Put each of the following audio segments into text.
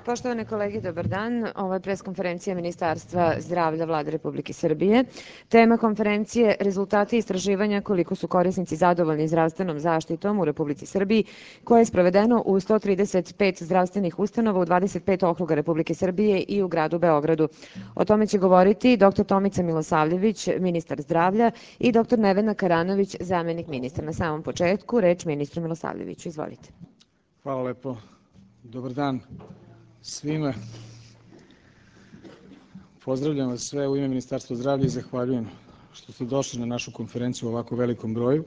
Poštovane kolege, dobar dan. Ovo je preskonferencija Ministarstva zdravlja Vlade Republike Srbije. Tema konferencije – rezultati istraživanja koliko su korisnici zadovoljni zdravstvenom zaštitom u Republici Srbiji, koje je sprovedeno u 135 zdravstvenih ustanova u 25 okruga Republike Srbije i u gradu Beogradu. O tome će govoriti dr. Tomica Milosavljević, ministar zdravlja, i dr. Nevena Karanović, zamenik ministra. Na samom početku, reč ministru Milosavljeviću. Izvolite. Hvala lepo. Dobar dan svima. Pozdravljam vas sve u ime Ministarstva zdravlja i zahvaljujem što ste došli na našu konferenciju u ovako velikom broju.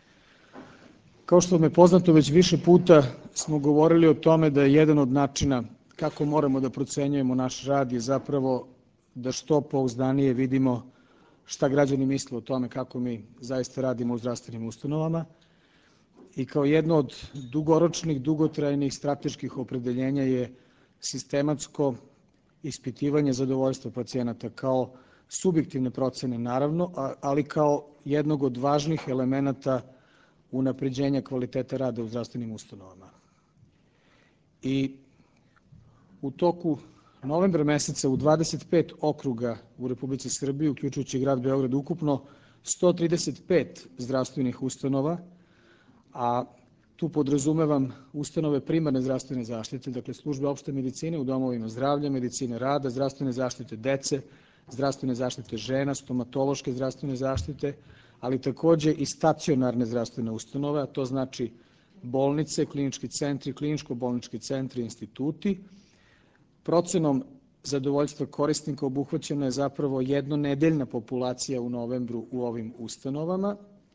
Kao što vam je poznato, već više puta smo govorili o tome da je jedan od načina kako moramo da procenjujemo naš rad je zapravo da što pouzdanije vidimo šta građani misle o tome kako mi zaista radimo u zdravstvenim ustanovama. I kao jedno od dugoročnih, dugotrajnih strateških opredeljenja je sistematsko ispitivanje zadovoljstva pacijenata kao subjektivne procene naravno, ali kao jednog od važnih elemenata unapređenja kvaliteta rada u zdravstvenim ustanovama. I u toku novembra meseca u 25 okruga u Republici Srbiji, uključujući grad Beograd, ukupno 135 zdravstvenih ustanova, a tu podrazumevam ustanove primarne zdravstvene zaštite, dakle službe opšte medicine u domovima zdravlja, medicine rada, zdravstvene zaštite dece, zdravstvene zaštite žena, stomatološke zdravstvene zaštite, ali takođe i stacionarne zdravstvene ustanove, a to znači bolnice, klinički centri, kliničko-bolnički centri, instituti. Procenom zadovoljstva korisnika obuhvaćena je zapravo jednonedeljna populacija u novembru u ovim ustanovama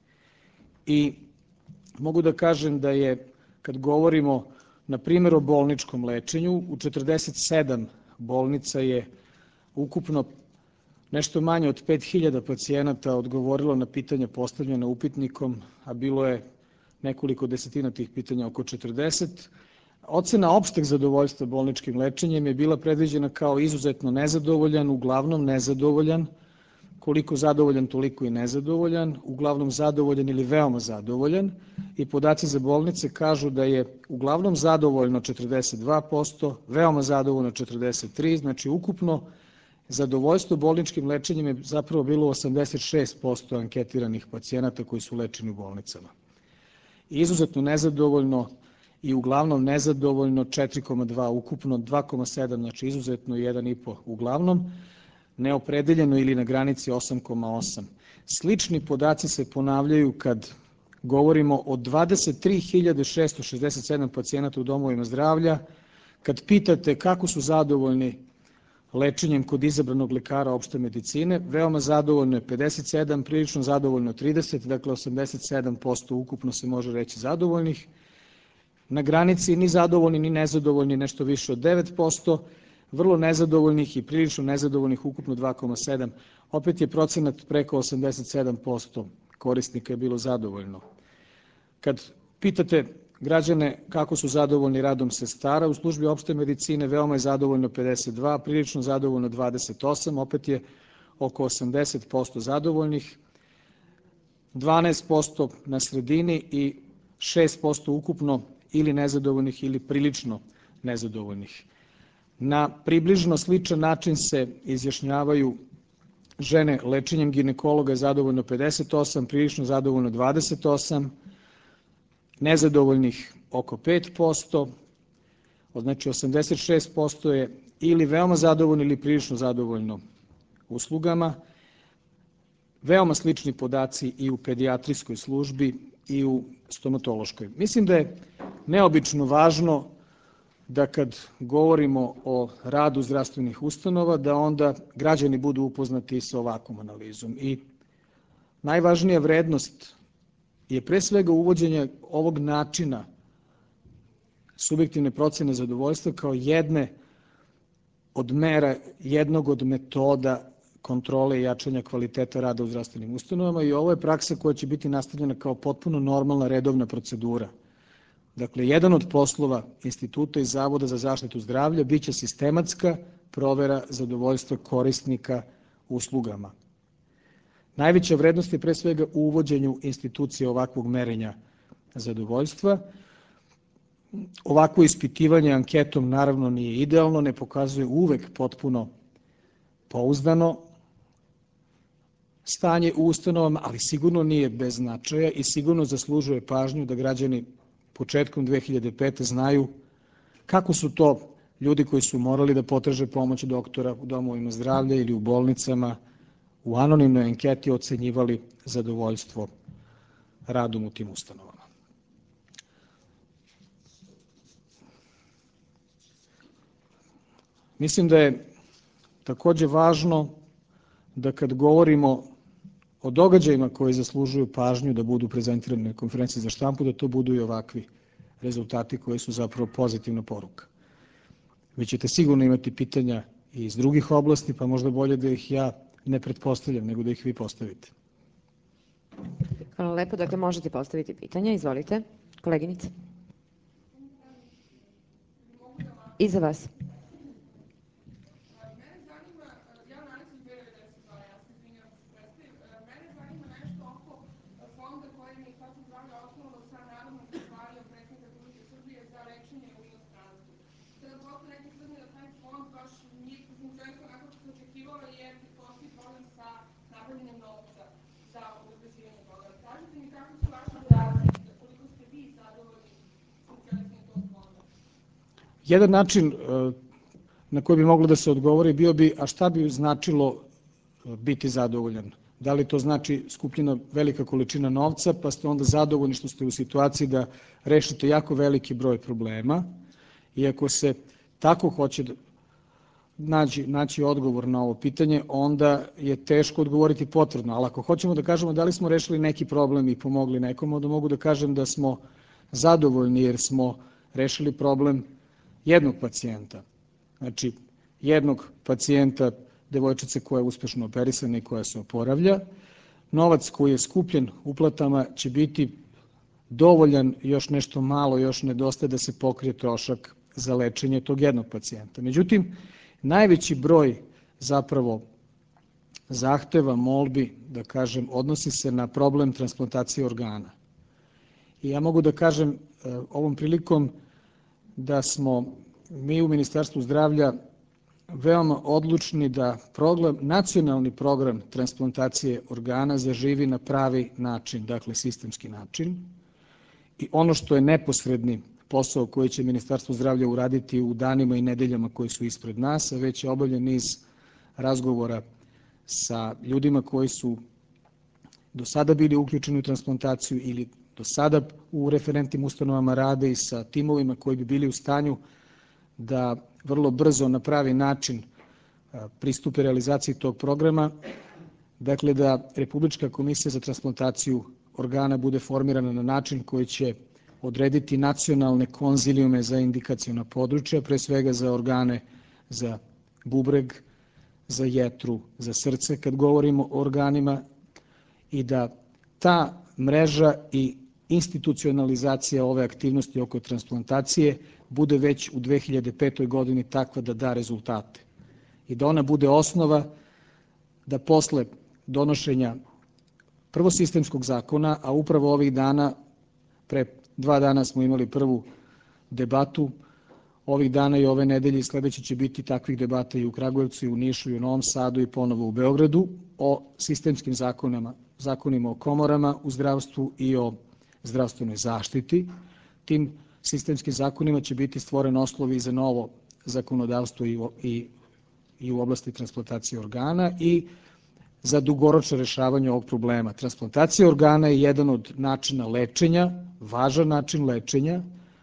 i mogu da kažem da je, kad govorimo na primjer o bolničkom lečenju, u 47 bolnica je ukupno nešto manje od 5000 pacijenata odgovorilo na pitanja postavljena upitnikom, a bilo je nekoliko desetina tih pitanja, oko 40. Ocena opšteg zadovoljstva bolničkim lečenjem je bila predviđena kao izuzetno nezadovoljan, uglavnom nezadovoljan, koliko zadovoljan, toliko i nezadovoljan, uglavnom zadovoljan ili veoma zadovoljan, i podaci za bolnice kažu da je uglavnom zadovoljno 42%, veoma zadovoljno 43%, znači ukupno zadovoljstvo bolničkim lečenjem je zapravo bilo 86% anketiranih pacijenata koji su lečeni u bolnicama. Izuzetno nezadovoljno i uglavnom nezadovoljno 4,2, ukupno 2,7, znači izuzetno 1,5 uglavnom, neopredeljeno ili na granici 8,8. Slični podaci se ponavljaju kad govorimo o 23.667 pacijenata u domovima zdravlja. Kad pitate kako su zadovoljni lečenjem kod izabranog lekara opšte medicine, veoma zadovoljno je 57, prilično zadovoljno 30, dakle 87% ukupno se može reći zadovoljnih. Na granici ni zadovoljni ni nezadovoljni nešto više od 9%, vrlo nezadovoljnih i prilično nezadovoljnih ukupno 2,7. Opet je procenat preko 87% korisnika je bilo zadovoljno. Kad pitate građane kako su zadovoljni radom sestara u službi opšte medicine, veoma je zadovoljno 52, prilično zadovoljno 28, opet je oko 80% zadovoljnih, 12% na sredini i 6% ukupno ili nezadovoljnih ili prilično nezadovoljnih. Na približno sličan način se izjašnjavaju žene lečenjem ginekologa je zadovoljno 58, prilično zadovoljno 28, nezadovoljnih oko 5%, znači 86% je ili veoma zadovoljno ili prilično zadovoljno uslugama. Veoma slični podaci i u pedijatrijskoj službi i u stomatološkoj. Mislim da je neobično važno da kad govorimo o radu zdravstvenih ustanova, da onda građani budu upoznati sa ovakvom analizom. I najvažnija vrednost je pre svega uvođenje ovog načina subjektivne procene zadovoljstva kao jedne od mera, jednog od metoda kontrole i jačanja kvaliteta rada u zdravstvenim ustanovama, i ovo je praksa koja će biti nastavljena kao potpuno normalna redovna procedura. Dakle, jedan od poslova Instituta i Zavoda za zaštitu zdravlja biće sistematska provera zadovoljstva korisnika uslugama. Najveća vrednost je pre svega u uvođenju institucije ovakvog merenja zadovoljstva. ovako ispitivanje anketom naravno nije idealno, ne pokazuje uvek potpuno pouzdano stanje u ustanovama, ali sigurno nije bez značaja i sigurno zaslužuje pažnju da građani početkom 2005. znaju kako su to ljudi koji su morali da potraže pomoć doktora u domovima zdravlja ili u bolnicama u anonimnoj anketi ocenjivali zadovoljstvo radom u tim ustanovama. Mislim da je takođe važno da kad govorimo o događajima koji zaslužuju pažnju da budu prezentirani na konferenciji za štampu, da to budu i ovakvi rezultati koji su zapravo pozitivna poruka. Vi ćete sigurno imati pitanja i iz drugih oblasti, pa možda bolje da ih ja ne pretpostavljam, nego da ih vi postavite. Hvala lepo. Dakle, možete postaviti pitanja. Izvolite, koleginice. I za vas. Jedan način na koji bi moglo da se odgovori bio bi, a šta bi značilo biti zadovoljan? Da li to znači skupljena velika količina novca, pa ste onda zadovoljni što ste u situaciji da rešite jako veliki broj problema, i ako se tako hoće naći odgovor na ovo pitanje, onda je teško odgovoriti potvrdno, ali ako hoćemo da kažemo da li smo rešili neki problem i pomogli nekom, onda mogu da kažem da smo zadovoljni jer smo rešili problem jednog pacijenta. Znači, jednog pacijenta, devojčice koja je uspešno operisana i koja se oporavlja. Novac koji je skupljen uplatama će biti dovoljan, još nešto malo, još nedostaje da se pokrije trošak za lečenje tog jednog pacijenta. Međutim, najveći broj zapravo zahteva, molbi, da kažem, odnosi se na problem transplantacije organa. I ja mogu da kažem ovom prilikom da smo mi u Ministarstvu zdravlja veoma odlučni da nacionalni program transplantacije organa zaživi na pravi način, dakle sistemski način. I ono što je neposredni posao koji će Ministarstvo zdravlja uraditi u danima i nedeljama koji su ispred nas, a već je obavljen niz razgovora sa ljudima koji su do sada bili uključeni u transplantaciju ili do sada u referentnim ustanovama rade i sa timovima koji bi bili u stanju da vrlo brzo na pravi način pristupe realizaciji tog programa, dakle da Republička komisija za transplantaciju organa bude formirana na način koji će odrediti nacionalne konzilijume za indikaciona područja, pre svega za organe za bubreg, za jetru, za srce, kad govorimo o organima, i da ta mreža i institucionalizacija ove aktivnosti oko transplantacije bude već u 2005. godini takva da da rezultate i da ona bude osnova da posle donošenja prvo sistemskog zakona, a upravo ovih dana, pre 2 dana smo imali prvu debatu, ovih dana i ove nedelje i sledeće će biti takvih debata i u Kragujevcu, i u Nišu, i u Novom Sadu, i ponovo u Beogradu, o sistemskim zakonima o komorama u zdravstvu i o zdravstvenoj zaštiti. Tim sistemskim zakonima će biti stvoren oslovi za novo zakonodavstvo i u oblasti transplantacije organa i za dugoročno rešavanje ovog problema. Transplantacija organa je jedan od načina lečenja, važan način lečenja,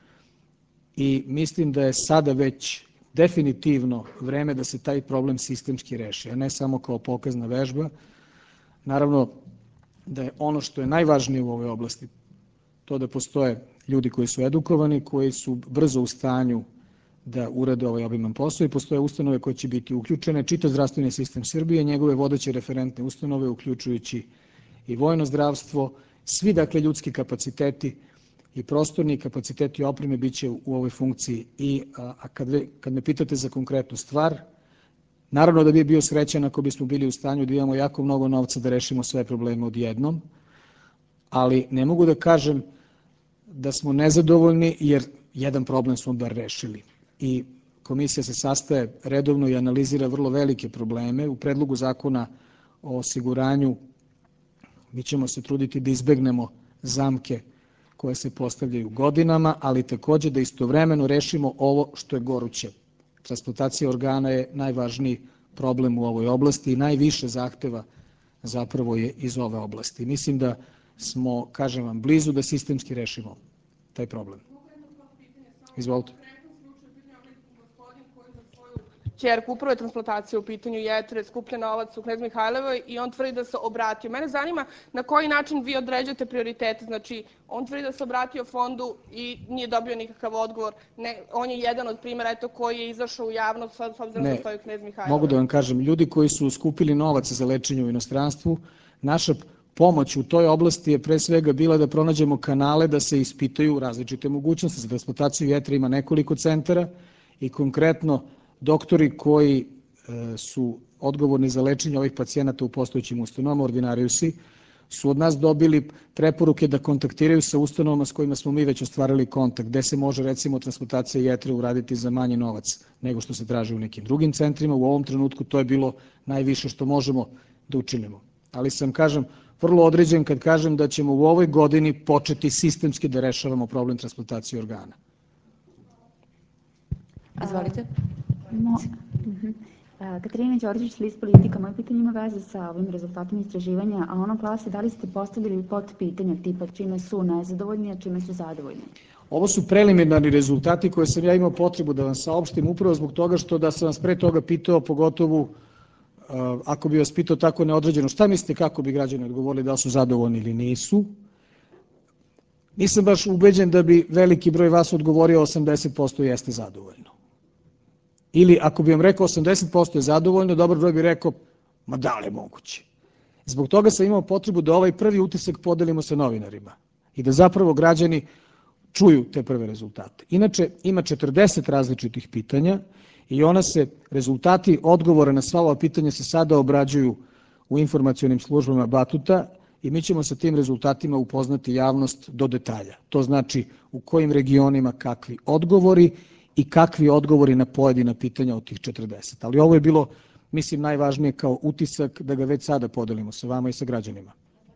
i mislim da je sada već definitivno vreme da se taj problem sistemski reši, a ne samo kao pokazna vežba. Naravno da je ono što je najvažnije u ovoj oblasti to da postoje ljudi koji su edukovani, koji su brzo u stanju da urade ovaj obiman posao, i postoje ustanove koje će biti uključene, čitav zdravstveni sistem Srbije, njegove vodeće referentne ustanove, uključujući i vojno zdravstvo, svi dakle ljudski kapaciteti i prostorni kapaciteti opreme biće u ovoj funkciji. A kad me pitate za konkretnu stvar, naravno da bi bio srećan ako bismo bili u stanju da imamo jako mnogo novca da rešimo sve probleme odjednom, ali ne mogu da kažem da smo nezadovoljni, jer jedan problem smo bar rešili. I komisija se sastaje redovno i analizira vrlo velike probleme. U predlogu zakona o osiguranju mi ćemo se truditi da izbegnemo zamke koje se postavljaju godinama, ali takođe da istovremeno rešimo ovo što je goruće. Transplantacija organa je najvažniji problem u ovoj oblasti i najviše zahteva zapravo je iz ove oblasti. Mislim da smo, kažem vam, blizu da sistemski rešimo taj problem. Izvolite. Ćerku, upravo je transplantacija u pitanju jetre, skuplja novac u Knez Mihajlovoj i on tvrdi da se obratio. Mene zanima na koji način vi određujete prioritete. Znači, on tvrdi da se obratio fondu i nije dobio nikakav odgovor. On je jedan od primjera koji je izašao u javnost s obzirom da stoji u Knez Mihajlovoj. Mogu da vam kažem, ljudi koji su skupili novac za lečenje u inostranstvu, naša pomoć u toj oblasti je pre svega bila da pronađemo kanale da se ispitaju različite mogućnosti. Za transplantaciju jetre ima nekoliko centara i konkretno doktori koji su odgovorni za lečenje ovih pacijenata u postojećim ustanovama, ordinariusi, su od nas dobili preporuke da kontaktiraju sa ustanovama s kojima smo mi već ostvarili kontakt, gde se može recimo transplantacija jetre uraditi za manji novac nego što se traži u nekim drugim centrima. U ovom trenutku to je bilo najviše što možemo da učinimo. Ali sam, kažem, vrlo određen kad kažem da ćemo u ovoj godini početi sistemski da rešavamo problem transplantacije organa. Izvolite. Katarina Đorđević, list Politika. Moje pitanje ima veze sa ovim rezultatom istraživanja, a ono glasi da li ste postavili pitanja tipa čime su nezadovoljni, a čime su zadovoljni? Ovo su preliminarni rezultati koje sam ja imao potrebu da vam saopštim upravo zbog toga što da sam vas pre toga pitao, pogotovo ako bi vas pitao tako neodređeno, šta mislite kako bi građani odgovorili, da li su zadovoljni ili nisu? Nisam baš ubeđen da bi veliki broj vas odgovorio 80% jeste zadovoljno. Ili ako bi vam rekao 80% je zadovoljno, dobar broj bi rekao, ma da li je moguće. Zbog toga sam imao potrebu da ovaj prvi utisak podelimo sa novinarima i da zapravo građani čuju te prve rezultate. Inače, ima 40 različitih pitanja i rezultati odgovora na sva ova pitanja se sada obrađuju u informacionim službama Batuta i mi ćemo sa tim rezultatima upoznati javnost do detalja. To znači u kojim regionima kakvi odgovori i kakvi odgovori na pojedina pitanja od tih 40. Ali ovo je bilo, mislim, najvažnije kao utisak da ga već sada podelimo sa vama i sa građanima.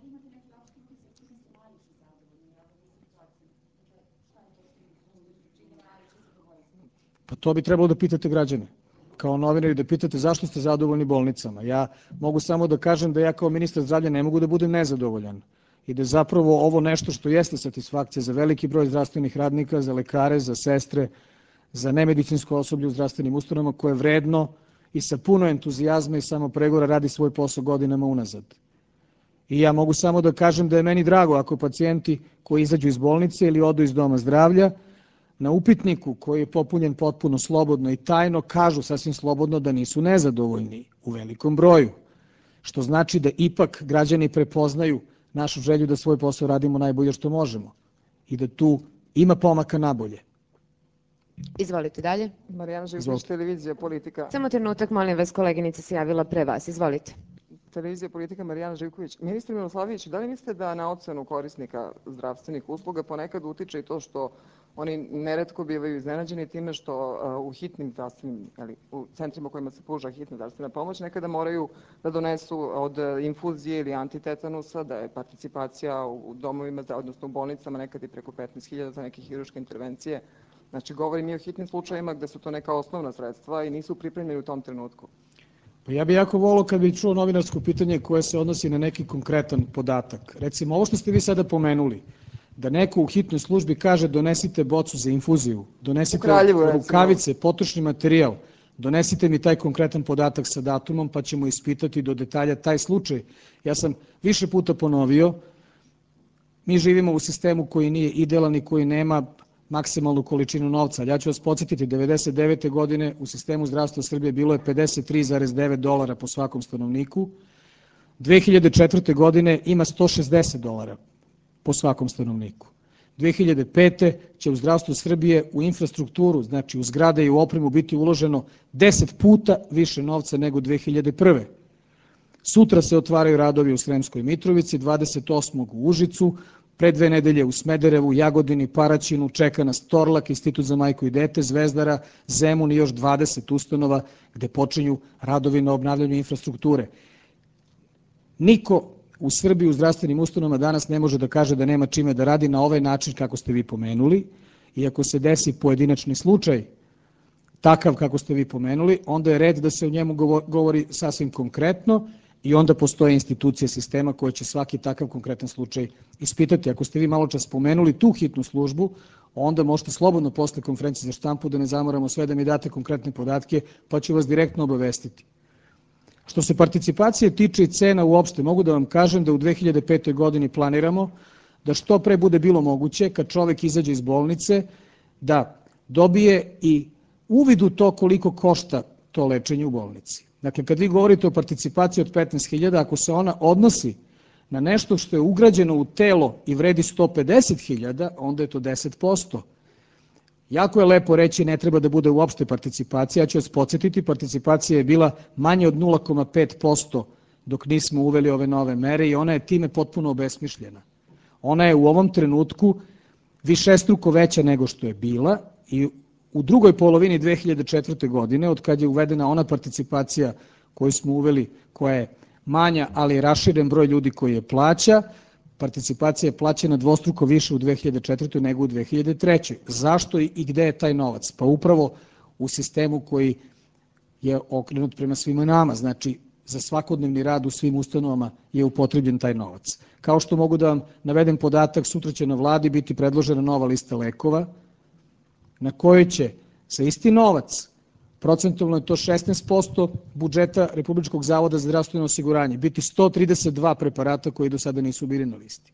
Pa to bi trebalo da pitate građane. Kao novinari da pitate zašto ste zadovoljni bolnicama. Ja mogu samo da kažem da ja kao ministar zdravlja ne mogu da budem nezadovoljan i da zapravo ovo nešto što jeste satisfakcija za veliki broj zdravstvenih radnika, za lekare, za sestre, za nemedicinsko osoblje u zdravstvenim ustanovama koje vredno i sa puno entuzijazma i samopregovora radi svoj posao godinama unazad. I ja mogu samo da kažem da je meni drago ako pacijenti koji izađu iz bolnice ili odu iz doma zdravlja na upitniku koji je popunjen potpuno slobodno i tajno kažu sasvim slobodno da nisu nezadovoljni u velikom broju, što znači da ipak građani prepoznaju našu želju da svoj posao radimo najbolje što možemo i da tu ima pomaka nabolje. Izvolite dalje. Marijana Živković, televizija Politika. Samo trenutak, molim vas, koleginica se javila pre vas. Izvolite. Televizija Politika, Marijana Živković. Ministre Miloslavljević, da li mislite da na ocenu korisnika zdravstvenih usluga ponekad utiče i to što oni neretko bivaju iznenađeni time što u hitnim zdravstvenim, u centrima u kojima se pruža hitna zdravstvena pomoć, nekada moraju da donesu od infuzije ili antitetanusa, da je participacija u domovima, odnosno u bolnicama nekad i preko 15.000 za neke hirurške intervencije. Znači, govorim i o hitnim slučajima gde su to neka osnovna sredstva i nisu pripremljeni u tom trenutku. Pa ja bih jako volio kad bih čuo novinarsko pitanje koje se odnosi na neki konkretan podatak. Recimo, ovo što ste vi sada pomenuli, da neko u hitnoj službi kaže donesite bocu za infuziju, donesite rukavice, potrošni materijal, donesite mi taj konkretan podatak sa datumom pa ćemo ispitati do detalja taj slučaj. Ja sam više puta ponovio, mi živimo u sistemu koji nije idealan i koji nema maksimalnu količinu novca. Ja ću vas podsjetiti, 1999. godine u sistemu zdravstva Srbije bilo je $53,9 po svakom stanovniku, 2004. godine ima $160 po svakom stanovniku. 2005. će u zdravstvu Srbije u infrastrukturu, znači u zgrade i u opremu biti uloženo 10 puta više novca nego 2001. Sutra se otvaraju radovi u Sremskoj Mitrovici, 28. u Užicu, Pre 2 nedelje u Smederevu, Jagodini, Paraćinu, čeka nas Torlak, Institut za majku i dete, Zvezdara, Zemun i još 20 ustanova gde počinju radovi na obnavljanju infrastrukture. Niko u Srbiji u zdravstvenim ustanovama danas ne može da kaže da nema čime da radi na ovaj način kako ste vi pomenuli, i ako se desi pojedinačni slučaj takav kako ste vi pomenuli, onda je red da se o njemu govori sasvim konkretno i onda postoje institucije sistema koje će svaki takav konkretan slučaj ispitati. Ako ste vi malo čas spomenuli tu hitnu službu, onda možete slobodno posle konferencije za štampu, da ne zamoramo sve, da mi date konkretne podatke, pa ću vas direktno obavestiti. Što se participacije tiče i cena uopšte, mogu da vam kažem da u 2005. godini planiramo da što pre bude bilo moguće, kad čovek izađe iz bolnice, da dobije i uvid u to koliko košta to lečenje u bolnici. Dakle, kad vi govorite o participaciji od 15.000, ako se ona odnosi na nešto što je ugrađeno u telo i vredi 150.000, onda je to 10%. Jako je lepo reći ne treba da bude uopšte participacija, ja ću vas podsjetiti, participacija je bila manje od 0,5% dok nismo uveli ove nove mere i ona je time potpuno obesmišljena. Ona je u ovom trenutku višestruko veća nego što je bila i u drugoj polovini 2004. godine, od kad je uvedena ona participacija koju smo uveli, koja je manja, ali je raširen broj ljudi koji je plaća, participacija je plaćena dvostruko više u 2004. nego u 2003. Zašto i gde je taj novac? Pa upravo u sistemu koji je okrenut prema svima nama, znači za svakodnevni rad u svim ustanovama je upotrebljen taj novac. Kao što mogu da vam navedem podatak, sutra će na vladi biti predložena nova lista lekova, na kojoj će za isti novac, procentualno je to 16% budžeta Republičkog zavoda za zdravstveno osiguranje, biti 132 preparata koji do sada nisu bili na listi.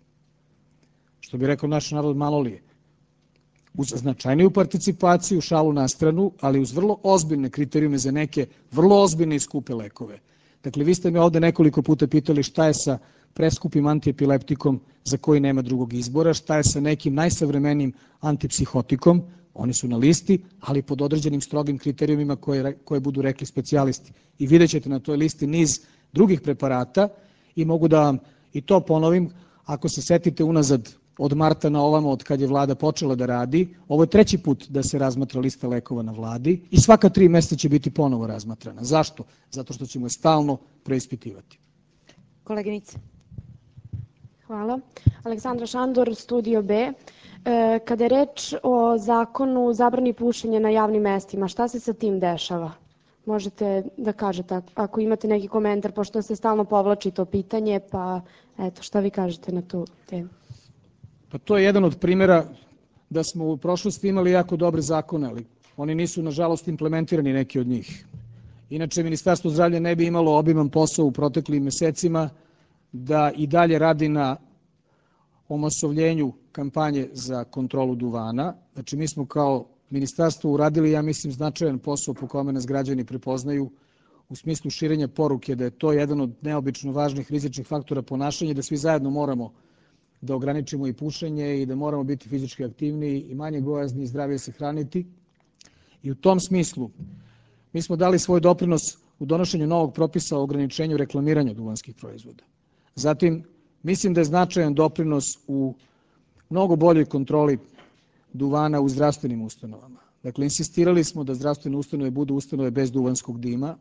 Što bi rekao naš narod, malo li je. Uz značajniju participaciju, šalu na stranu, ali uz vrlo ozbiljne kriterijume za neke vrlo ozbiljne i skupe lekove. Dakle, vi ste me ovde nekoliko puta pitali šta je sa preskupim antiepileptikom za koji nema drugog izbora, šta je sa nekim najsavremenijim antipsihotikom, oni su na listi, ali pod određenim strogim kriterijumima koje budu rekli specijalisti. I vidjet ćete na toj listi niz drugih preparata i mogu da vam i to ponovim, ako se setite unazad od marta na ovamo, od kad je vlada počela da radi, ovo je 3. put da se razmatra lista lekova na vladi i svaka 3 meseca će biti ponovo razmatrana. Zašto? Zato što ćemo je stalno preispitivati. Koleginice. Hvala. Aleksandra Šandor, Studio B. Kada je reč o zakonu zabrani pušenja na javnim mestima, šta se sa tim dešava? Možete da kažete ako imate neki komentar, pošto se stalno povlači to pitanje, pa eto, šta vi kažete na tu temu? Pa to je jedan od primjera da smo u prošlosti imali jako dobre zakone, ali oni nisu, nažalost, implementirani neki od njih. Inače, Ministarstvo zdravlja ne bi imalo obiman posao u proteklim mesecima da i dalje radi na omasovljenju kampanje za kontrolu duvana. Znači, mi smo kao ministarstvo uradili, ja mislim, značajan posao po kome nas građani prepoznaju u smislu širenja poruke da je to jedan od neobično važnih rizičnih faktora ponašanja i da svi zajedno moramo da ograničimo i pušenje i da moramo biti fizički aktivniji i manje gojazni i zdravije se hraniti. I u tom smislu mi smo dali svoj doprinos u donošenju novog propisa o ograničenju reklamiranja duvanskih proizvoda. Zatim, mislim da je značajan doprinos u mnogo boljoj kontroli duvana u zdravstvenim ustanovama. Dakle, insistirali smo da zdravstvene ustanove budu ustanove bez duvanskog dima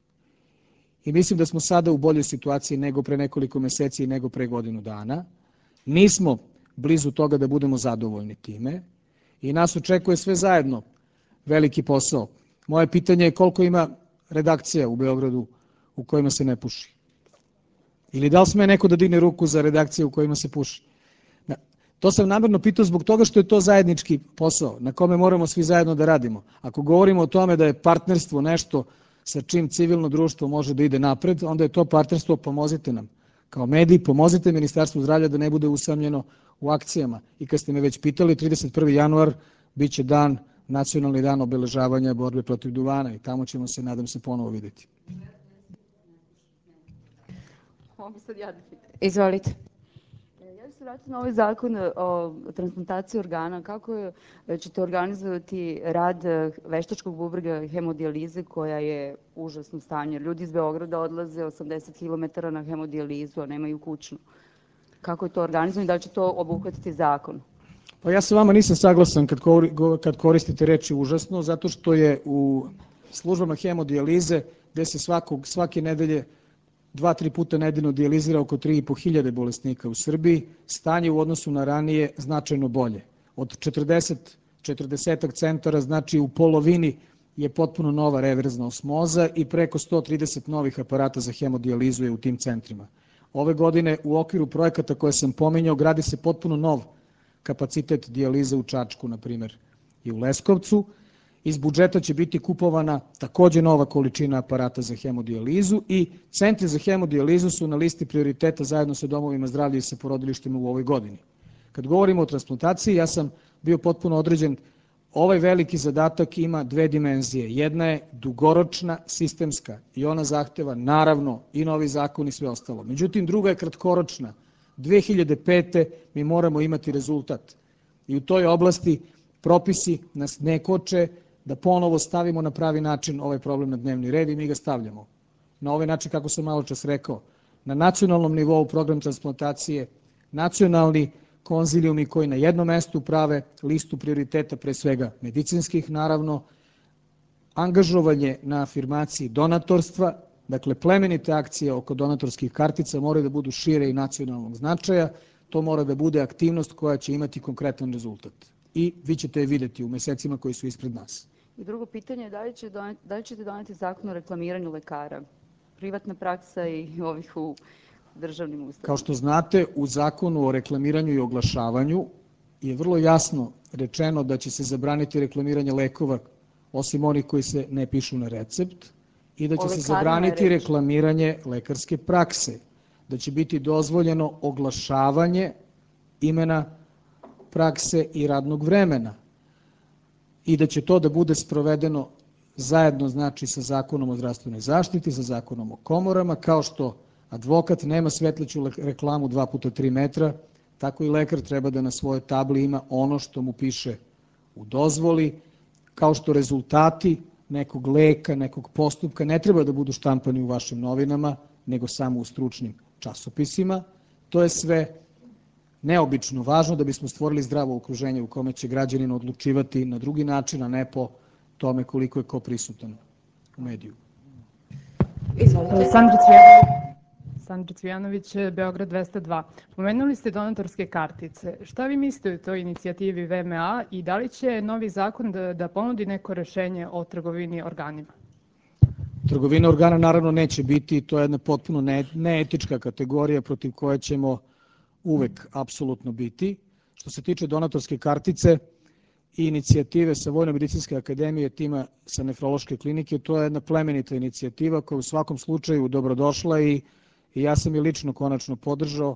i mislim da smo sada u boljoj situaciji nego pre nekoliko meseci i nego pre godinu dana. Nismo blizu toga da budemo zadovoljni time i nas očekuje sve zajedno veliki posao. Moje pitanje je koliko ima redakcija u Beogradu u kojima se ne puši? Ili da li sme neko da digne ruku za redakcije u kojima se puši? To sam namerno pitao zbog toga što je to zajednički posao na kome moramo svi zajedno da radimo. Ako govorimo o tome da je partnerstvo nešto sa čim civilno društvo može da ide napred, onda je to partnerstvo, pomozite nam. Kao mediji, pomozite Ministarstvu zdravlja da ne bude usamljeno u akcijama. I kad ste me već pitali, 31. januar biće dan, nacionalni dan obeležavanja borbe protiv duvana i tamo ćemo se, nadam se, ponovo vidjeti. Mogu sad ja da pitam. Izvolite. Ja bih se vratila na ovaj zakon o transplantaciji organa. Kako ćete organizovati rad veštačkog bubrega i hemodijalize koja je užasno stanje? Ljudi iz Beograda odlaze 80 km na hemodijalizu, a nemaju kućnu. Kako je to organizovano i da li će to obuhvatiti zakon? Pa ja sa vama nisam saglasan kad koristite reči užasno, zato što je u službama hemodijalize gde se svake nedelje 2-3 puta nedeljno dijalizira oko 3.500 bolesnika u Srbiji, stanje u odnosu na ranije značajno bolje. Od 40 centara, znači u polovini je potpuno nova reverzna osmoza i preko 130 novih aparata za hemodijalizu je u tim centrima. Ove godine u okviru projekata koje sam pominjao gradi se potpuno nov kapacitet dijalize u Čačku, na primjer, i u Leskovcu. Iz budžeta će biti kupovana takođe nova količina aparata za hemodijalizu i centri za hemodijalizu su na listi prioriteta zajedno sa domovima zdravlja i sa porodilištima u ovoj godini. Kad govorimo o transplantaciji, ja sam bio potpuno određen. Ovaj veliki zadatak ima dve dimenzije. Jedna je dugoročna, sistemska i ona zahteva naravno i novi zakon i sve ostalo. Međutim, druga je kratkoročna. 2005. mi moramo imati rezultat i u toj oblasti propisi nas ne koče da ponovo stavimo na pravi način ovaj problem na dnevni red i mi ga stavljamo. Na ovaj način, kako sam malo čas rekao, na nacionalnom nivou program transplantacije, nacionalni konzilijumi koji na jednom mestu prave listu prioriteta, pre svega medicinskih, naravno, angažovanje na afirmaciji donatorstva, dakle plemenite akcije oko donatorskih kartica moraju da budu šire i nacionalnog značaja, to mora da bude aktivnost koja će imati konkretan rezultat. I vi ćete je videti u mesecima koji su ispred nas. I drugo pitanje je da li ćete doneti zakon o reklamiranju lekara? Privatna praksa i ovih u državnim ustanovama. Kao što znate, u zakonu o reklamiranju i oglašavanju je vrlo jasno rečeno da će se zabraniti reklamiranje lekova osim onih koji se ne pišu na recept i da će se zabraniti reklamiranje lekarske prakse, da će biti dozvoljeno oglašavanje imena prakse i radnog vremena i da će to da bude sprovedeno zajedno, znači, sa zakonom o zdravstvenoj zaštiti, sa zakonom o komorama, kao što advokat nema svetleću reklamu 2x3 metra, tako i lekar treba da na svojoj tabli ima ono što mu piše u dozvoli, kao što rezultati nekog leka, nekog postupka ne treba da budu štampani u vašim novinama, nego samo u stručnim časopisima. To je sve neobično važno da bismo stvorili zdravo okruženje u kome će građanin odlučivati na drugi način, a ne po tome koliko je ko prisutan u mediju. Izvolite. Sandra Cvijanović, Beograd 202. Pomenuli ste donatorske kartice. Šta vi mislite o toj inicijativi VMA i da li će novi zakon da ponudi neko rešenje o trgovini organima? Trgovina organa naravno neće biti, to je jedna potpuno neetička kategorija protiv koje ćemo uvek apsolutno biti. Što se tiče donatorske kartice i inicijative sa Vojno-medicinske akademije, tima sa nefrološke klinike, to je jedna plemenita inicijativa koja u svakom slučaju dobrodošla i ja sam je lično konačno podržao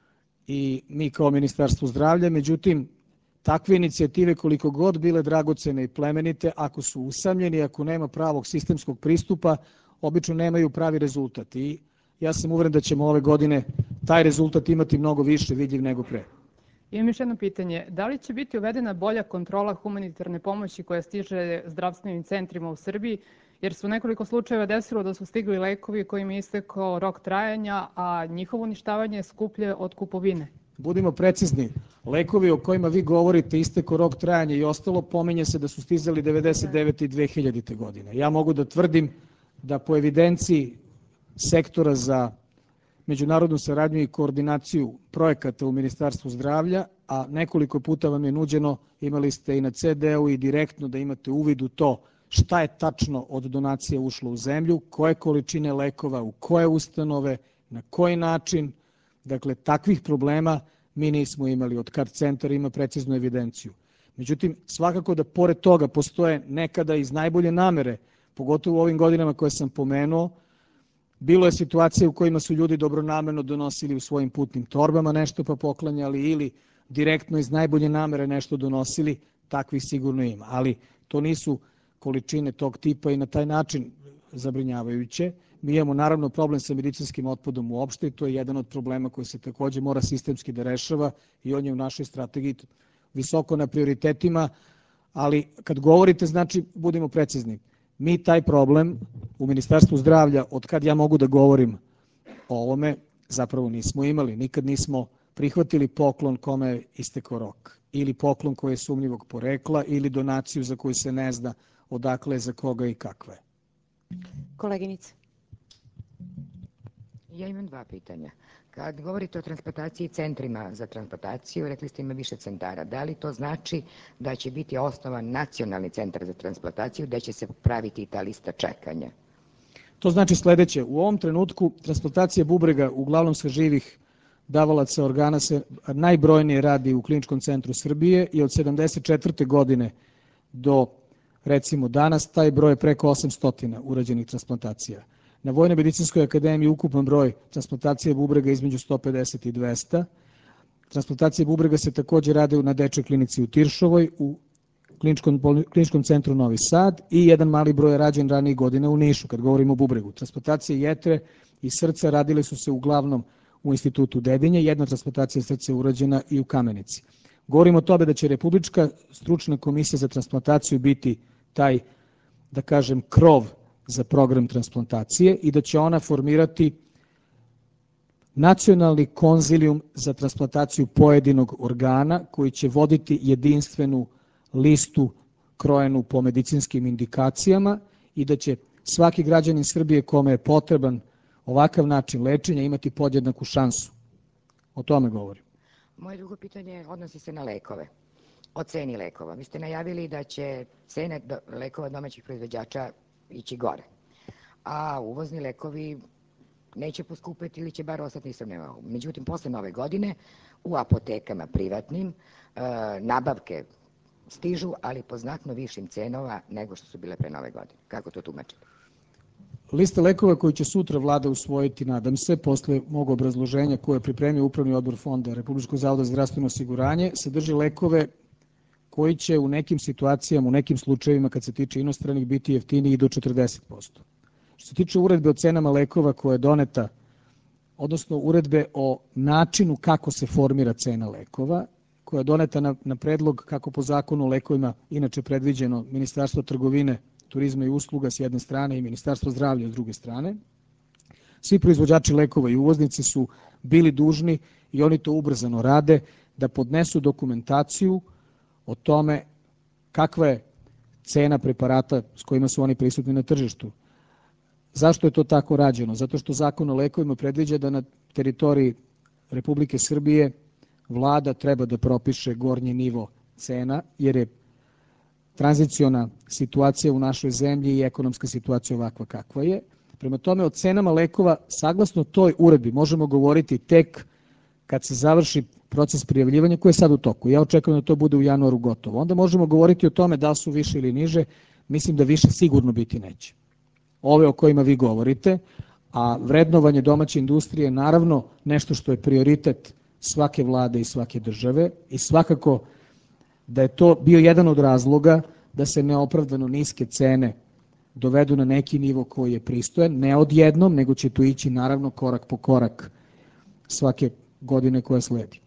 i mi kao Ministarstvo zdravlja. Međutim, takve inicijative koliko god bile dragocene i plemenite, ako su usamljeni, ako nema pravog sistemskog pristupa, obično nemaju pravi rezultat i ja sam uveren da ćemo ove godine taj rezultat imati mnogo više vidljiv nego pre. Imam još jedno pitanje. Da li će biti uvedena bolja kontrola humanitarne pomoći koja stiže zdravstvenim centrima u Srbiji, jer su nekoliko slučajeva desilo da su stigli lekovi kojim je istekao rok trajanja, a njihovo uništavanje je skuplje od kupovine? Budimo precizni, lekovi o kojima vi govorite, istekao rok trajanja i ostalo, pominje se da su stizali 99. i 2000. godine. Ja mogu da tvrdim da po evidenciji sektora za međunarodnu saradnju i koordinaciju projekata u Ministarstvu zdravlja, a nekoliko puta vam je nuđeno, imali ste i na CD-u i direktno da imate uvid u to šta je tačno od donacija ušlo u zemlju, koje količine lekova, u koje ustanove, na koji način. Dakle, takvih problema mi nismo imali od kad centar ima preciznu evidenciju. Međutim, svakako da pored toga postoje nekada iz najbolje namere, pogotovo u ovim godinama koje sam pomenuo, bilo je situacije u kojima su ljudi dobronamerno donosili u svojim putnim torbama nešto pa poklanjali ili direktno iz najbolje namere nešto donosili, takvih sigurno ima. Ali to nisu količine tog tipa i na taj način zabrinjavajuće. Mi imamo naravno problem sa medicinskim otpadom uopšte i to je jedan od problema koji se takođe mora sistemski da rešava i on je u našoj strategiji visoko na prioritetima, ali kad govorite, znači, budimo precizni. Mi taj problem u Ministarstvu zdravlja, od kad ja mogu da govorim o ovome, zapravo nismo imali. Nikad nismo prihvatili poklon kome je istekao rok, ili poklon koji je sumnjivog porekla, ili donaciju za koju se ne zna odakle je, za koga i kakva je. Koleginice. Ja imam dva pitanja. Kad govorite o transplantaciji centrima za transplantaciju, rekli ste ima više centara. Da li to znači da će biti osnovan nacionalni centar za transplantaciju, gde će se praviti ta lista čekanja? To znači sledeće. U ovom trenutku transplantacija bubrega, uglavnom sa živih davalaca organa, se najbrojnije radi u Kliničkom centru Srbije i od 74. godine do recimo danas taj broj je preko 800 urađenih transplantacija. Na Vojnoj medicinskoj akademiji ukupan broj transplantacije bubrega između 150 i 200. Transplantacije bubrega se takođe rade na Dečjoj klinici u Tiršovoj, u Kliničkom centru Novi Sad i jedan mali broj je rađen ranijih godina u Nišu, kad govorimo o bubregu. Transplantacije jetre i srca radile su se uglavnom u Institutu Dedinje, jedna transplantacija srca je urađena i u Kamenici. Govorimo o tome da će Republička stručna komisija za transplantaciju biti taj, da kažem, krov za program transplantacije i da će ona formirati nacionalni konzilijum za transplantaciju pojedinog organa koji će voditi jedinstvenu listu krojenu po medicinskim indikacijama i da će svaki građanin Srbije kome je potreban ovakav način lečenja imati podjednaku šansu. O tome govorim. Moje drugo pitanje odnosi se na lekove. O ceni lekova. Vi ste najavili da će cene lekova domaćih proizvođača ići gore, a uvozni lekovi neće poskupeti ili će bar ostati isto nema. Međutim, posle nove godine u apotekama privatnim nabavke stižu, ali po znatno višim cenova nego što su bile pre nove godine. Kako to tumačite? Lista lekova koju će sutra vlada usvojiti, nadam se, posle mog obrazloženja koje je pripremio Upravni odbor Fonda Republičkog zavoda za zdravstveno osiguranje, sadrži lekove koji će u nekim situacijama, u nekim slučajevima kad se tiče inostranih biti jeftiniji do 40%. Što se tiče uredbe o cenama lekova koja je doneta, odnosno uredbe o načinu kako se formira cena lekova, koja je doneta na predlog kako po zakonu o lekovima inače predviđeno Ministarstvo trgovine, turizma i usluga s jedne strane i Ministarstvo zdravlja s druge strane, svi proizvođači lekova i uvoznici su bili dužni i oni to ubrzano rade da podnesu dokumentaciju o tome kakva je cena preparata s kojima su oni prisutni na tržištu. Zašto je to tako rađeno? Zato što Zakon o lekovima predviđa da na teritoriji Republike Srbije vlada treba da propiše gornji nivo cena, jer je tranziciona situacija u našoj zemlji i ekonomska situacija ovakva kakva je. Prema tome, o cenama lekova, saglasno toj uredbi, možemo govoriti tek kad se završi proces prijavljivanja koji je sad u toku. Ja očekujem da to bude u januaru gotovo. Onda možemo govoriti o tome da li su više ili niže. Mislim da više sigurno biti neće. Ove o kojima vi govorite, a vrednovanje domaće industrije je naravno nešto što je prioritet svake vlade i svake države i svakako da je to bio jedan od razloga da se neopravdano niske cene dovedu na neki nivo koji je pristojan, ne odjednom, nego će tu ići naravno korak po korak svake godine koja sledi.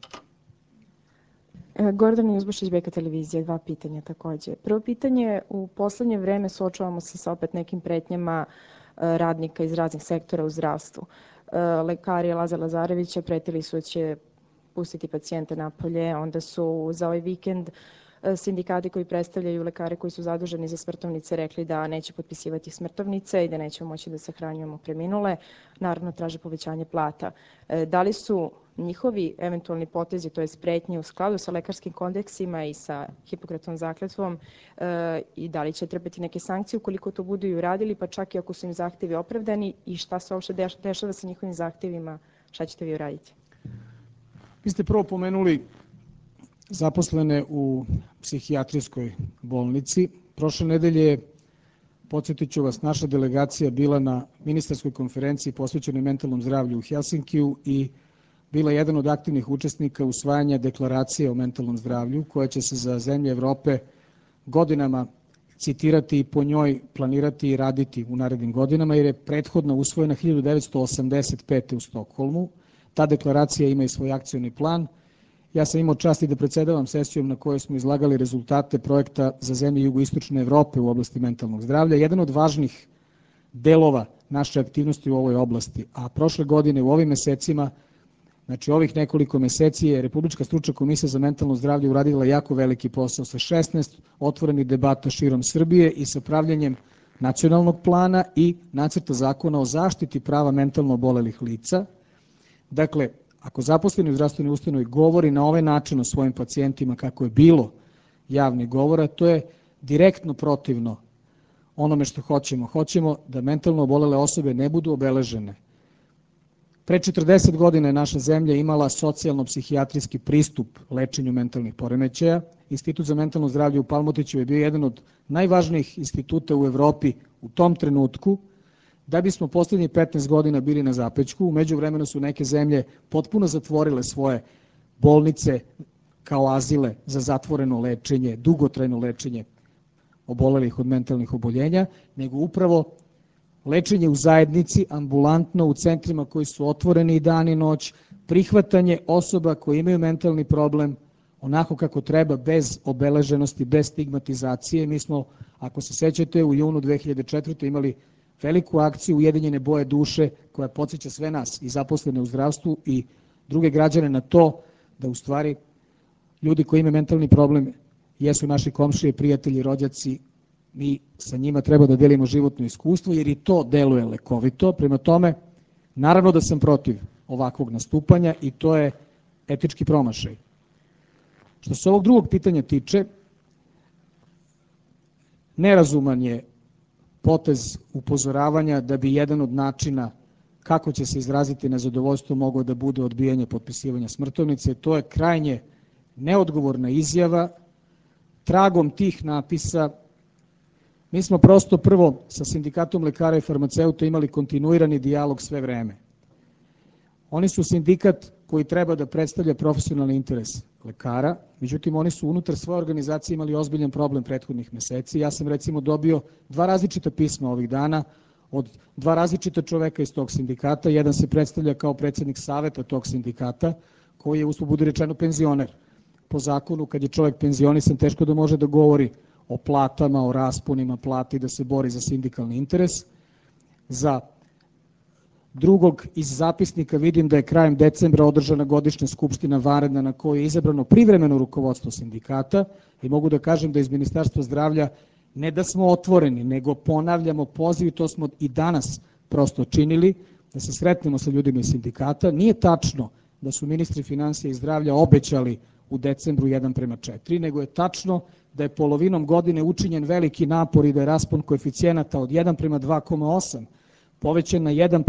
Gordana Uzbušić, BK televizija, dva pitanja takođe. Prvo pitanje, u poslednje vreme suočavamo se sa opet nekim pretnjama radnika iz raznih sektora u zdravstvu. Lekari Lazar Lazarevića pretili su da će pustiti pacijente napolje, onda su za ovaj vikend sindikati koji predstavljaju lekare koji su zaduženi za smrtovnice rekli da neće potpisivati smrtovnice i da nećemo moći da sahranjujemo preminule. Naravno, traže povećanje plata. Da li su njihovi eventualni potezi, to je pretnje u skladu sa lekarskim kodeksima i sa Hipokratovom zakletvom i da li će trpeti neke sankcije ukoliko to budu i uradili, pa čak i ako su im zahtevi opravdani i šta se uopšte dešava sa njihovim zahtevima, šta ćete vi uraditi? Vi ste prvo pomenuli zaposlene u psihijatrijskoj bolnici. Prošle nedelje, podsjetit ću vas, naša delegacija bila na ministarskoj konferenciji posvećenoj mentalnom zdravlju u Helsinkiju i bila jedan od aktivnih učesnika usvajanja deklaracije o mentalnom zdravlju, koja će se za zemlje Evrope godinama citirati i po njoj planirati i raditi u narednim godinama, jer je prethodno usvojena 1985. u Stokholmu. Ta deklaracija ima i svoj akcioni plan. Ja sam imao čast i da predsedavam sesijom na kojoj smo izlagali rezultate projekta za zemlje jugoistočne Evrope u oblasti mentalnog zdravlja. Jedan od važnih delova naše aktivnosti u ovoj oblasti, a prošle godine u ovim mesecima Znači, ovih nekoliko meseci je Republička stručna komisija za mentalno zdravlje uradila jako veliki posao sa 16 otvorenih debata širom Srbije i sa pravljenjem nacionalnog plana i nacrta zakona o zaštiti prava mentalno obolelih lica. Dakle, ako zaposleni u zdravstvenoj ustanovi govori na ovaj način o svojim pacijentima kako je bilo javnih govora, to je direktno protivno onome što hoćemo. Hoćemo da mentalno obolele osobe ne budu obeležene. Pre 40 godina je naša zemlja imala socijalno-psihijatrijski pristup lečenju mentalnih poremećaja. Institut za mentalno zdravlje u Palmotiću je bio jedan od najvažnijih instituta u Evropi u tom trenutku, da bismo poslednjih 15 godina bili na zapećku. U međuvremenu su neke zemlje potpuno zatvorile svoje bolnice kao azile za zatvoreno lečenje, dugotrajno lečenje obolelih od mentalnih oboljenja, nego upravo lečenje u zajednici, ambulantno, u centrima koji su otvoreni dan i noć, prihvatanje osoba koji imaju mentalni problem onako kako treba, bez obeleženosti, bez stigmatizacije. Mi smo, ako se sećate, u junu 2004. imali veliku akciju Ujedinjene boje duše koja podsjeća sve nas i zaposlene u zdravstvu i druge građane na to da u stvari ljudi koji imaju mentalni problem jesu naši komšije, prijatelji, rođaci. Mi sa njima treba da delimo životno iskustvo jer i to deluje lekovito. Prema tome, naravno da sam protiv ovakvog nastupanja i to je etički promašaj. Što se ovog drugog pitanja tiče, nerazuman je potez upozoravanja da bi jedan od načina kako će se izraziti nezadovoljstvo moglo da bude odbijanje potpisivanja smrtovnice. To je krajnje neodgovorna izjava. Tragom tih napisa mi smo prosto prvo sa Sindikatom lekara i farmaceuta imali kontinuirani dijalog sve vreme. Oni su sindikat koji treba da predstavlja profesionalni interes lekara, međutim oni su unutar svoje organizacije imali ozbiljan problem prethodnih meseci. Ja sam recimo dobio 2 različita pisma ovih dana od 2 različita čoveka iz tog sindikata. Jedan se predstavlja kao predsednik saveta tog sindikata, koji je, usput budi rečeno, penzioner. Po zakonu, kad je čovek penzionisan, teško da može da govori o platama, o rasponima plati, da se bori za sindikalni interes. Za drugog iz zapisnika vidim da je krajem decembra održana godišnja skupština vanredna na kojoj je izabrano privremeno rukovodstvo sindikata i mogu da kažem da iz Ministarstva zdravlja ne da smo otvoreni, nego ponavljamo poziv i to smo i danas prosto činili, da se sretnemo sa ljudima iz sindikata. Nije tačno da su ministri finansija i zdravlja obećali u decembru 1:4, nego je tačno da je polovinom godine učinjen veliki napor i da je raspon koeficijenata od 1:2,8 povećan na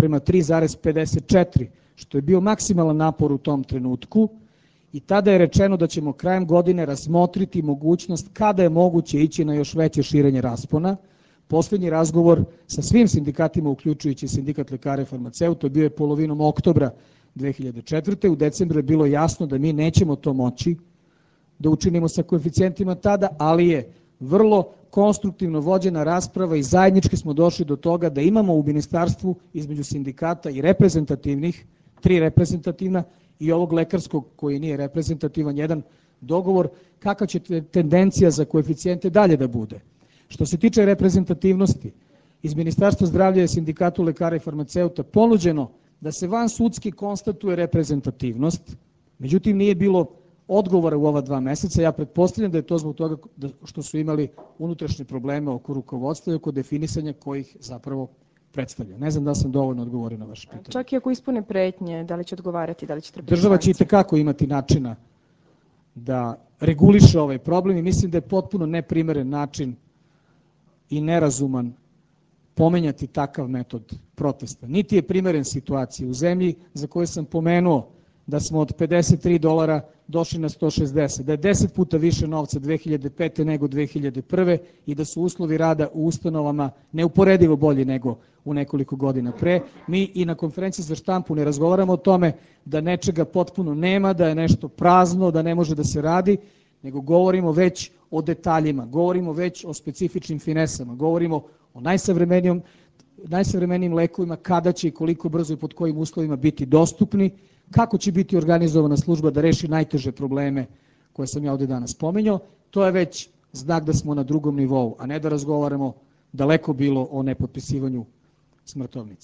1:3,54, što je bio maksimalan napor u tom trenutku i tada je rečeno da ćemo krajem godine razmotriti mogućnost kada je moguće ići na još veće širenje raspona. Poslednji razgovor sa svim sindikatima, uključujući sindikat lekara i farmaceuta, bio je polovinom oktobra 2004. U decembru je bilo jasno da mi nećemo to moći da učinimo sa koeficijentima tada, ali je vrlo konstruktivno vođena rasprava i zajednički smo došli do toga da imamo u ministarstvu između sindikata i reprezentativnih, 3 reprezentativna i ovog lekarskog koji nije reprezentativan, jedan dogovor kakva će tendencija za koeficijente dalje da bude. Što se tiče reprezentativnosti, iz Ministarstva zdravlja i Sindikatu lekara i farmaceuta ponuđeno da se van sudski konstatuje reprezentativnost, međutim nije bilo odgovora u ova 2 meseca. Ja pretpostavljam da je to zbog toga što su imali unutrašnje probleme oko rukovodstva i oko definisanja kojih zapravo predstavlja. Ne znam da sam dovoljno odgovorio na vaše pitanje. Čak i ako ispune pretnje, da li će odgovarati, da li će trebati Država će itekako imati načina da reguliše ovaj problem i mislim da je potpuno neprimeren način i nerazuman pomenjati takav metod protesta. Niti je primeren situaciji u zemlji za koju sam pomenuo da smo od $53 došli na 160, da je 10 puta više novca 2005. nego 2001. i da su uslovi rada u ustanovama neuporedivo bolji nego u nekoliko godina pre. Mi i na konferenciji za štampu ne razgovaramo o tome da nečega potpuno nema, da je nešto prazno, da ne može da se radi, nego govorimo već o detaljima, govorimo već o specifičnim finesama, govorimo o najsavremenijim lekovima, kada će i koliko brzo i pod kojim uslovima biti dostupni, kako će biti organizovana služba da reši najteže probleme koje sam ja ovde danas spomenuo. To je već znak da smo na drugom nivou, a ne da razgovaramo daleko bilo o nepotpisivanju smrtovnice.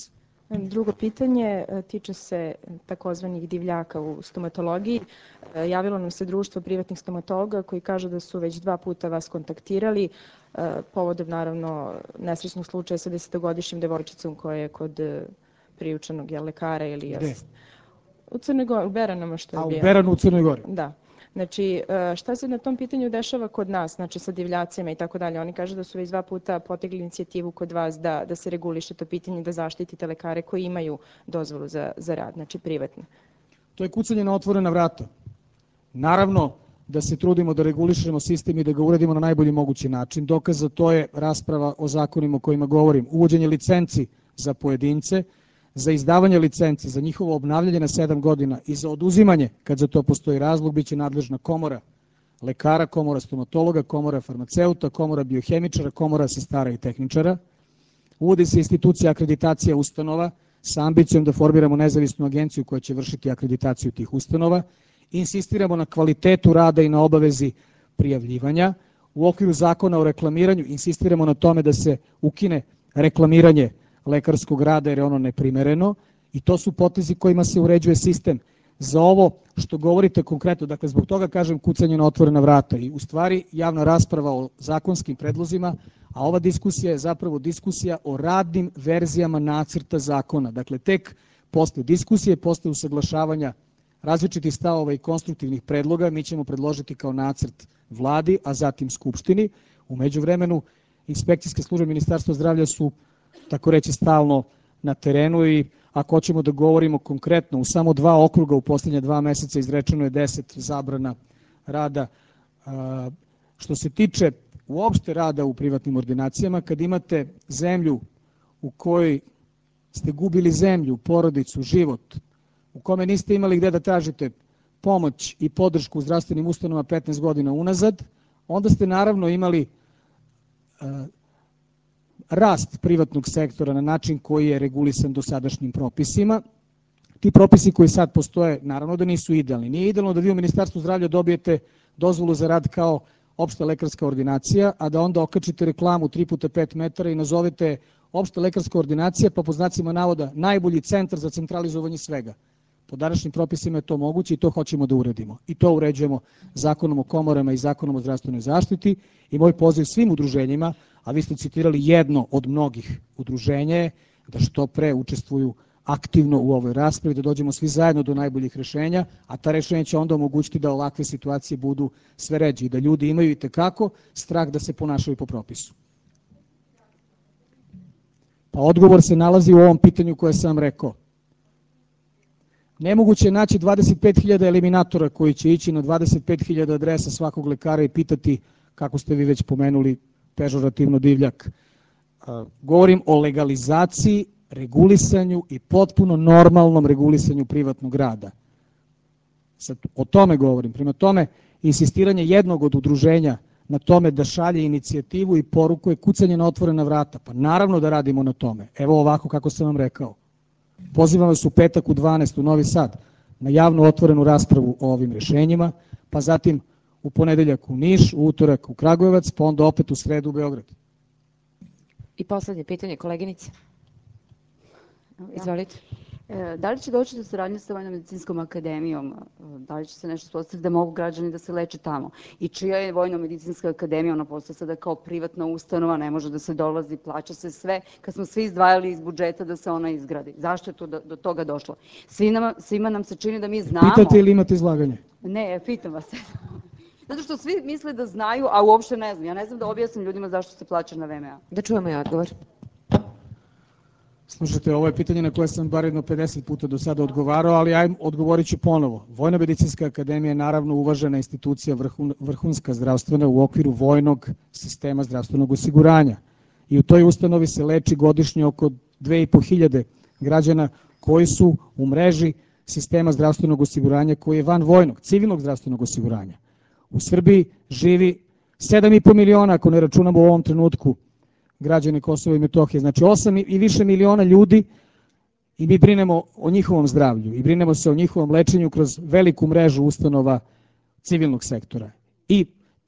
Drugo pitanje tiče se takozvanih divljaka u stomatologiji. Javilo nam se društvo privatnih stomatologa koji kažu da su već 2 puta vas kontaktirali povodom naravno nesrećnog slučaja sa 10-godišnjim devojčicom koja je kod priučenog lekara ili u Crnoj Gori, u Beranama što je bio. A u Beranu u Crnoj Gori? Da. Znači, šta se na tom pitanju dešava kod nas, znači sa divljacima i tako dalje? Oni kažu da su već 2 puta potegli inicijativu kod vas da se reguliše to pitanje, da zaštitite lekare koji imaju dozvolu za rad, znači privatne. To je kucanje na otvorena vrata. Naravno da se trudimo da regulišemo sistem i da ga uredimo na najbolji mogući način. Dokaz za to je rasprava o zakonima o kojima govorim. Uvođenje licenci za pojedince, za izdavanje licence, za njihovo obnavljanje na 7 godina i za oduzimanje, kad za to postoji razlog, biće nadležna komora lekara, komora stomatologa, komora farmaceuta, komora biohemičara, komora sestara i tehničara. Uvodi se institucija akreditacija ustanova sa ambicijom da formiramo nezavisnu agenciju koja će vršiti akreditaciju tih ustanova. Insistiramo na kvalitetu rada i na obavezi prijavljivanja. U okviru zakona o reklamiranju insistiramo na tome da se ukine reklamiranje lekarskog rada jer je ono neprimereno i to su potezi kojima se uređuje sistem. Za ovo što govorite konkretno, dakle zbog toga kažem kucanje na otvorena vrata i u stvari javna rasprava o zakonskim predlozima, a ova diskusija je zapravo diskusija o radnim verzijama nacrta zakona. Dakle, tek posle diskusije, posle usaglašavanja različitih stavova i konstruktivnih predloga mi ćemo predložiti kao nacrt Vladi, a zatim Skupštini. U međuvremenu inspekcijske službe Ministarstva zdravlja su tako reći stalno na terenu i ako hoćemo da govorimo konkretno, u samo 2 okruga u posljednje 2 meseca izrečeno je 10 zabrana rada. Što se tiče uopšte rada u privatnim ordinacijama, kad imate zemlju u kojoj ste gubili zemlju, porodicu, život, u kome niste imali gde da tražite pomoć i podršku u zdravstvenim ustanovama 15 godina unazad, onda ste naravno imali rast privatnog sektora na način koji je regulisan dosadašnjim propisima. Ti propisi koji sad postoje, naravno da nisu idealni. Nije idealno da vi u Ministarstvu zdravlja dobijete dozvolu za rad kao opšta lekarska ordinacija, a da onda okačite reklamu 3x5 metara i nazovete opšta lekarska ordinacija, pa po znacima navoda najbolji centar za centralizovanje svega. Po današnjim propisima je to moguće i to hoćemo da uredimo. I to uređujemo Zakonom o komorama i Zakonom o zdravstvenoj zaštiti i moj poziv svim udruženjima, a vi ste citirali jedno od mnogih udruženja je da što pre učestvuju aktivno u ovoj raspravi, da dođemo svi zajedno do najboljih rešenja, a ta rešenja će onda omogućiti da ovakve situacije budu sve ređe i da ljudi imaju itekako strah da se ponašaju po propisu. Pa odgovor se nalazi u ovom pitanju koje sam rekao. Nemoguće je naći 25.000 eliminatora koji će ići na 25.000 adresa svakog lekara i pitati, kako ste vi već pomenuli, pežorativno divljak. Govorim o legalizaciji, regulisanju i potpuno normalnom regulisanju privatnog rada. Sad, o tome govorim. Prema tome, insistiranje jednog od udruženja na tome da šalje inicijativu i poruku je kucanje na otvorena vrata. Pa naravno da radimo na tome. Evo ovako kako sam vam rekao. Pozivam vas u petak u 12 u Novi Sad na javno otvorenu raspravu o ovim rešenjima, pa zatim u ponedeljak u Niš, u utorak u Kragujevac, pa onda opet u sredu u Beograd. I poslednje pitanje, koleginice. Izvolite. Da li će doći do saradnje sa Vojno-medicinskom akademijom? Da li će se nešto spostaviti da mogu građani da se leče tamo? I čija je Vojno-medicinska akademija? Ona postoje sada kao privatna ustanova, ne može da se dolazi, plaća se sve. Kad smo svi izdvajali iz budžeta da se ona izgradi. Zašto je to do toga došlo? Svima nam se čini da mi znamo... Pitate ili imate izlaganje? Ne, pitam vas. Zato što svi misle da znaju, a uopšte ne znam. Ja ne znam da objasnim ljudima zašto se plaća na VMA. Da čujemo i odgovor. Slušajte, ovo je pitanje na koje sam bar jedno 50 puta do sada odgovarao, ali ja odgovorit ću ponovo. Vojno-medicinska akademija je naravno uvažena institucija, vrhunska zdravstvena u okviru vojnog sistema zdravstvenog osiguranja. I u toj ustanovi se leči godišnje oko 2.500 građana koji su u mreži sistema zdravstvenog osiguranja koji je van vojnog, civilnog zdravstvenog osiguranja. U Srbiji živi 7,5 miliona, ako ne računamo u ovom trenutku, građane Kosova i Metohije. Znači 8 i više miliona ljudi i mi brinemo o njihovom zdravlju i brinemo se o njihovom lečenju kroz veliku mrežu ustanova civilnog sektora. I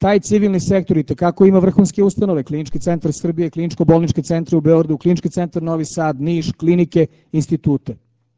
taj civilni sektor i tekako ima vrhunske ustanove, Klinički centar Srbije, kliničko-bolničke centre u Beogradu, Klinički centar Novi Sad, Niš, klinike, institute.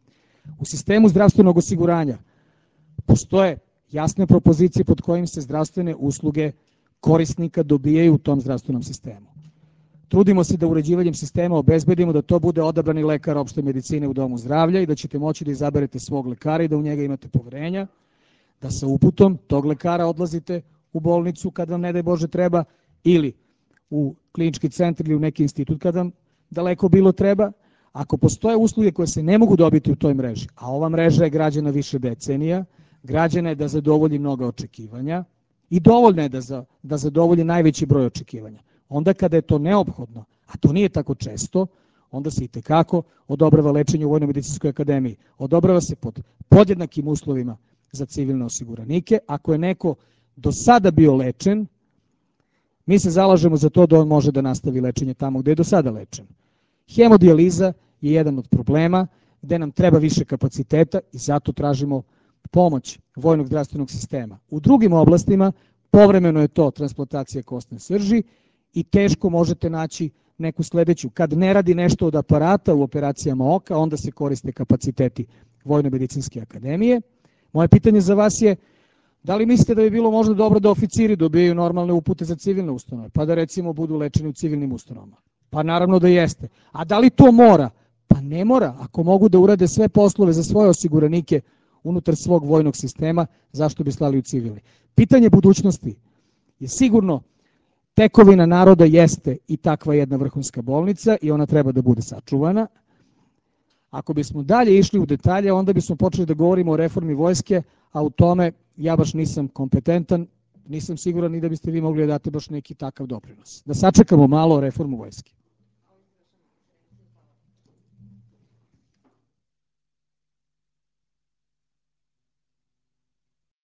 U sistemu zdravstvenog osiguranja postoje jasne propozicije pod kojim se zdravstvene usluge korisnika dobijaju u tom zdravstvenom sistemu. Trudimo se da uređivanjem sistema obezbedimo da to bude odabrani lekar opšte medicine u domu zdravlja i da ćete moći da izaberete svog lekara i da u njega imate poverenja, da sa uputom tog lekara odlazite u bolnicu kad vam ne daj Bože treba ili u klinički centar ili u neki institut kad vam daleko bilo treba. Ako postoje usluge koje se ne mogu dobiti u toj mreži, a ova mreža je građena više decenija, građana je da zadovolji mnoga očekivanja i dovoljno je da zadovolji najveći broj očekivanja. Onda kada je to neophodno, a to nije tako često, onda se i tekako odobrava lečenje u Vojno-medicinskoj akademiji. Odobrava se pod podjednakim uslovima za civilne osiguranike. Ako je neko do sada bio lečen, mi se zalažemo za to da on može da nastavi lečenje tamo gde je do sada lečen. Hemodijaliza je jedan od problema gde nam treba više kapaciteta i zato tražimo pomoć vojnog zdravstvenog sistema. U drugim oblastima povremeno je to transplantacija kostne srži i teško možete naći neku sledeću. Kad ne radi nešto od aparata u operacijama oka, onda se koriste kapaciteti Vojno-medicinske akademije. Moje pitanje za vas je da li mislite da bi bilo možda dobro da oficiri dobijaju normalne upute za civilne ustanove, pa da recimo budu lečeni u civilnim ustanovama? Pa naravno da jeste. A da li to mora? Pa ne mora. Ako mogu da urade sve poslove za svoje osiguranike unutar svog vojnog sistema, zašto bi slali u civilni? Pitanje budućnosti je sigurno tekovina naroda jeste i takva jedna vrhunska bolnica i ona treba da bude sačuvana. Ako bismo dalje išli u detalje, onda bismo počeli da govorimo o reformi vojske, a u tome ja baš nisam kompetentan, nisam siguran ni da biste vi mogli da date baš neki takav doprinos. Da sačekamo malo reformu vojske.